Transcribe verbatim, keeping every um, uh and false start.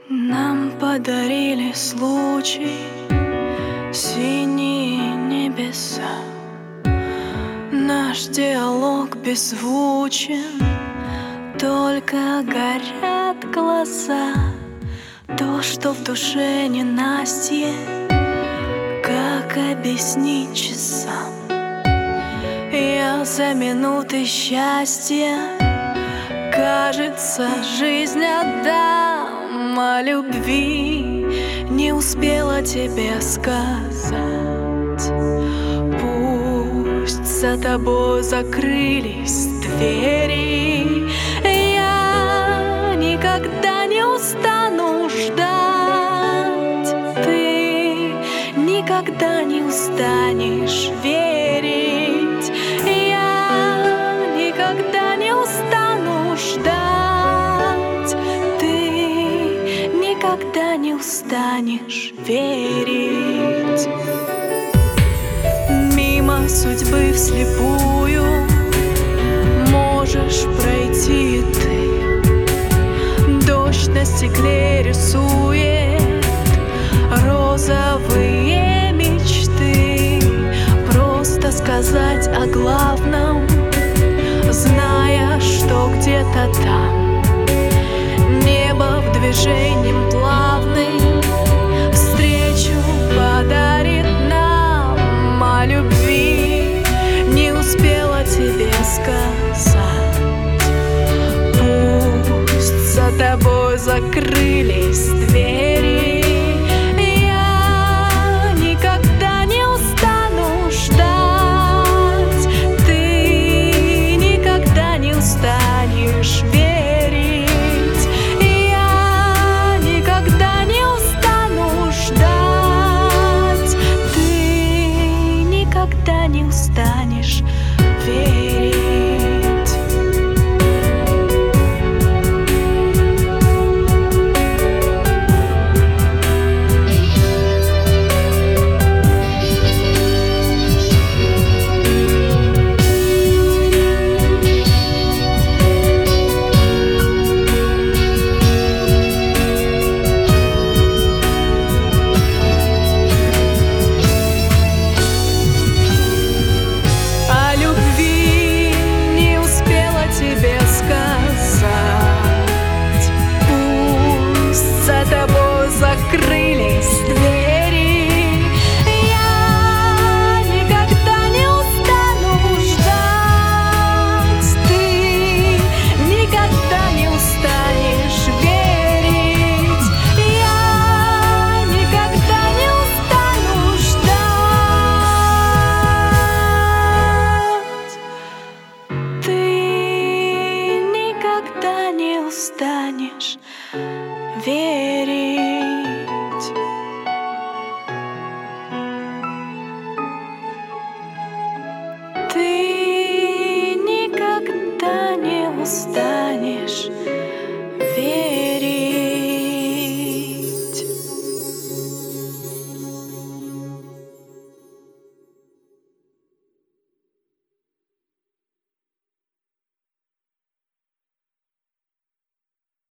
Нам подарили случай синие небеса. Наш диалог беззвучен, только горят глаза. То, что в душе ненастье, как объяснить часам? Я за минуты счастья, кажется, жизнь отдам, о любви не успела тебе сказать. Пусть за тобой закрылись двери, я никогда не устану ждать. Ты никогда не устанешь верить, я никогда не устану ждать. Ты никогда не устанешь верить. Мимо судьбы вслепую можешь пройти ты. Дождь на стекле рисует розовые мечты. Просто сказать о главном, зная, что где-то там небо в движении плавным встречу подарит нам. О любви не успела тебе сказать. Пусть за тобой закрылись двери, я никогда не устану ждать. Ты никогда не устанешь верить, я никогда не устану ждать. Ты никогда не устанешь верить. Закрылись двери, я никогда не устану ждать. Ты никогда не устанешь верить, я никогда не устану ждать. Ты никогда не устанешь верить.